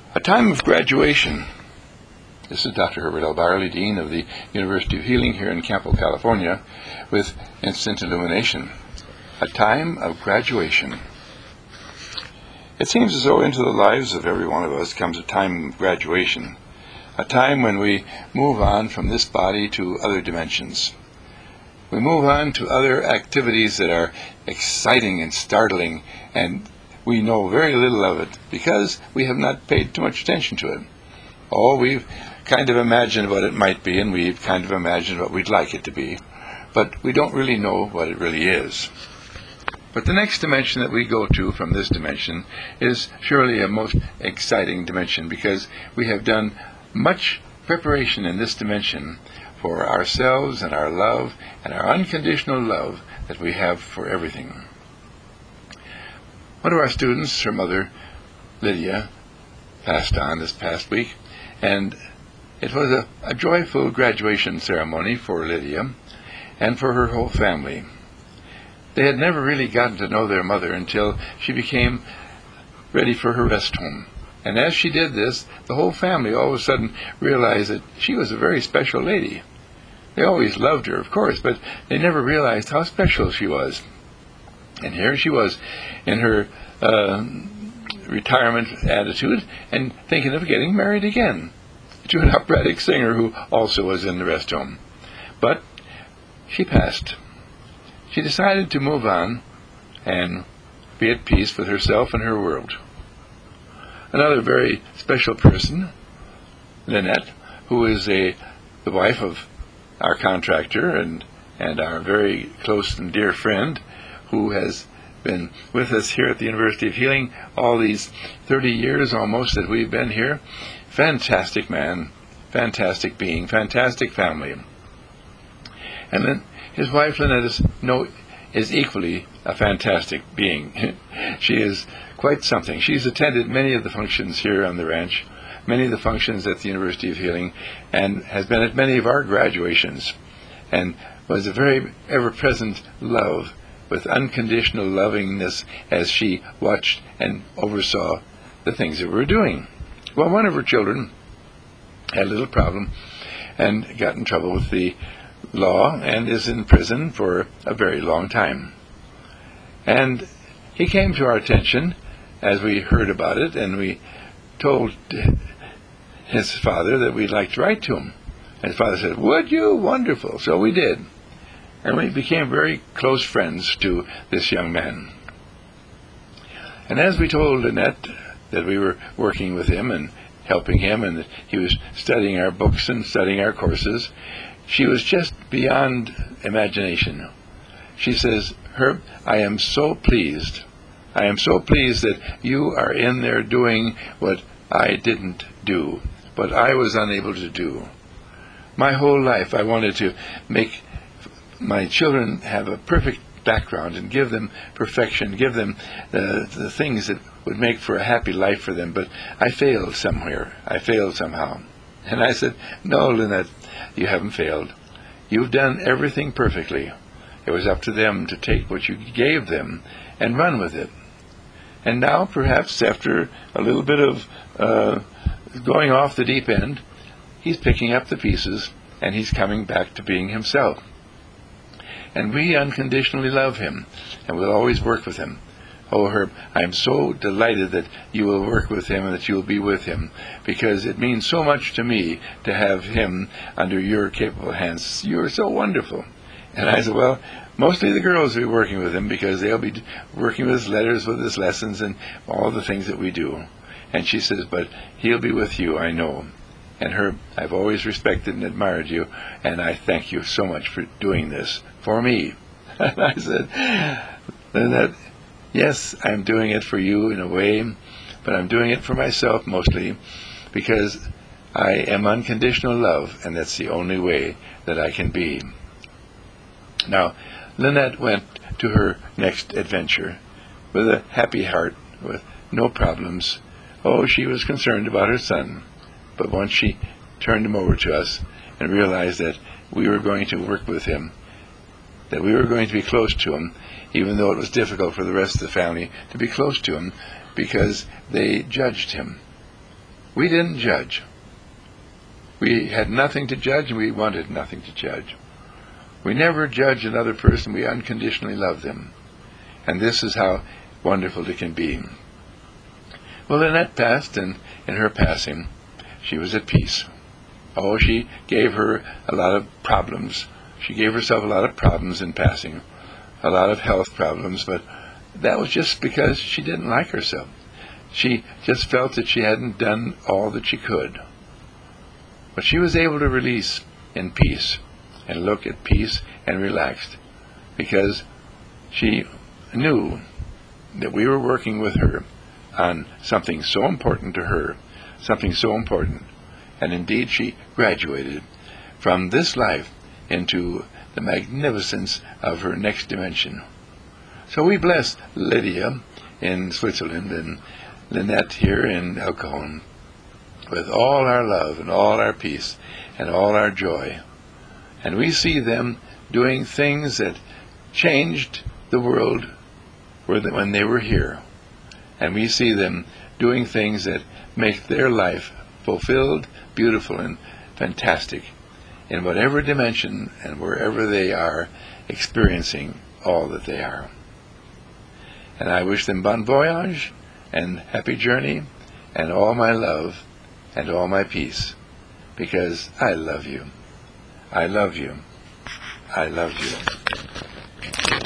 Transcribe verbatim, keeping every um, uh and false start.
A time of graduation. This is Doctor Herbert L. Byerly, Dean of the University of Healing here in Campo, California, with Instant Illumination. A time of graduation. It seems as though into the lives of every one of us comes a time of graduation, a time when we move on from this body to other dimensions. We move on to other activities that are exciting and startling, and we know very little of it because we have not paid too much attention to it. Oh, we've kind of imagined what it might be, and we've kind of imagined what we'd like it to be, but we don't really know what it really is. But the next dimension that we go to from this dimension is surely a most exciting dimension, because we have done much preparation in this dimension for ourselves and our love and our unconditional love that we have for everything. One of our students, her mother, Lydia, passed on this past week, and it was a, a joyful graduation ceremony for Lydia and for her whole family. They had never really gotten to know their mother until she became ready for her rest home. And as she did this, the whole family all of a sudden realized that she was a very special lady. They always loved her, of course, but they never realized how special she was. And here she was in her uh, retirement attitude and thinking of getting married again to an operatic singer who also was in the rest home. But she passed. She decided to move on and be at peace with herself and her world. Another very special person, Lynette, who is a the wife of our contractor and, and our very close and dear friend, who has been with us here at the University of Healing all these thirty years almost that we've been here. Fantastic man, fantastic being, fantastic family. And then his wife Lynette is, no, is equally a fantastic being. She is quite something. She's attended many of the functions here on the ranch, many of the functions at the University of Healing, and has been at many of our graduations, and was a very ever-present love, with unconditional lovingness as she watched and oversaw the things that we were doing. Well, one of her children had a little problem and got in trouble with the law and is in prison for a very long time. And he came to our attention as we heard about it, and we told his father that we'd like to write to him. And his father said, "Would you? Wonderful." So we did. And we became very close friends to this young man. And as we told Lynette that we were working with him and helping him, and that he was studying our books and studying our courses, she was just beyond imagination. She says, "Herb, I am so pleased. I am so pleased that you are in there doing what I didn't do, what I was unable to do. My whole life I wanted to make my children have a perfect background and give them perfection, give them the, the things that would make for a happy life for them, but I failed somewhere. I failed somehow." And I said, "No, Lynette, you haven't failed. You've done everything perfectly. It was up to them to take what you gave them and run with it. And now, perhaps, after a little bit of uh, going off the deep end, he's picking up the pieces and he's coming back to being himself. And we unconditionally love him, and we'll always work with him. Oh, Herb, I am so delighted that you will work with him and that you will be with him, because it means so much to me to have him under your capable hands. You are so wonderful." And I said, "Well, mostly the girls will be working with him, because they'll be working with his letters, with his lessons, and all the things that we do." And she says, "But he'll be with you, I know. And Herb, I've always respected and admired you, and I thank you so much for doing this for me." And I said, "That, yes, I'm doing it for you in a way, but I'm doing it for myself mostly, because I am unconditional love, and that's the only way that I can be." Now, Lynette went to her next adventure with a happy heart, with no problems. Oh, she was concerned about her son. But once she turned him over to us and realized that we were going to work with him, that we were going to be close to him, even though it was difficult for the rest of the family to be close to him because they judged him. We didn't judge. We had nothing to judge, and we wanted nothing to judge. We never judge another person. We unconditionally love them. And this is how wonderful it can be. Well, Lynette passed, and in her passing, she was at peace. Oh, she gave her a lot of problems. She gave herself a lot of problems in passing, a lot of health problems, but that was just because she didn't like herself. She just felt that she hadn't done all that she could. But she was able to release in peace and look at peace and relaxed, because she knew that we were working with her on something so important to her, something so important. And indeed she graduated from this life into the magnificence of her next dimension. So we bless Lydia in Switzerland and Lynette here in El Cajon with all our love and all our peace and all our joy. And we see them doing things that changed the world when they were here. And we see them doing things that make their life fulfilled, beautiful, and fantastic in whatever dimension and wherever they are experiencing all that they are. And I wish them bon voyage and happy journey and all my love and all my peace, because I love you. I love you. I love you.